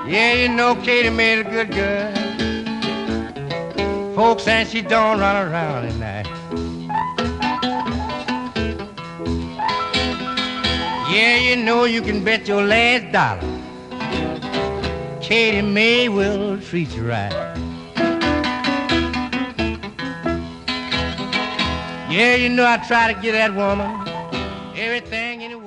Yeah, you know Katie made a good girl. Folks saying she don't run around at night. Yeah, you know you can bet your last dollar Katie May will treat you right. Yeah, you know I try to get that woman everything in the